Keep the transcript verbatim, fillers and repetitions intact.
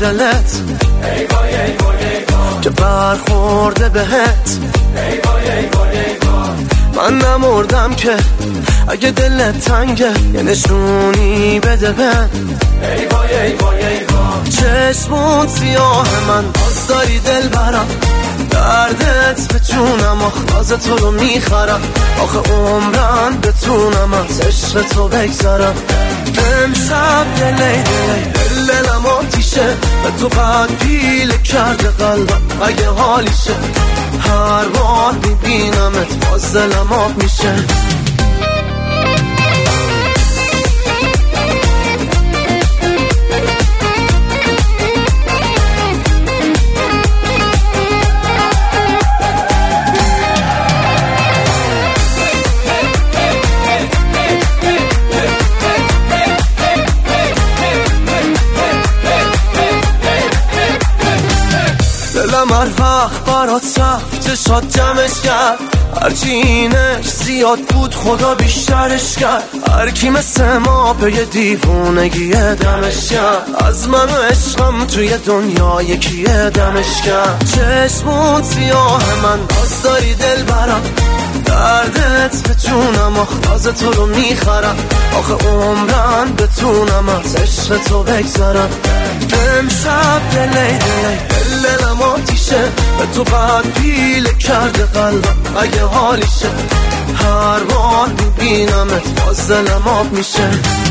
دلت ای وای ای وای ای وای که برخورده بهت ای وای ای وای ای وای من نمردم که اگه دلت تنگه یه نشونی بده بهم ای وای ای وای ای وای چشمون سیاه من باز داری دل برم دردت به جونم آخ تو رو میخرم آخه عمرم بتونم از عشق تو بگذرم امشب دلی دلی دل دلم آتیشه به تو قد پیله کرده قلبم اگه حالیشه هر بار میبینمت باز دلم آب میشه دلم هر وقت برات رفت چشات جمعش کرد هرچی اینش زیاد بود خدا بیشترش کرد هر کی مثل ما به یه دیوونگی دمش کرد از من و عشقم توی دنیا یکی دمش کرد چشمون سیاه من باز داری دل برم دردت به جونم آخ تو رو میخرم آخه عمرم بتونم از عشق تو بگذرم امشب دلی دلی دل دلم آتیشه به تو قد پیله کرده قلبم اگه حالیشه هر بار میبینمت باز دلم آب میشه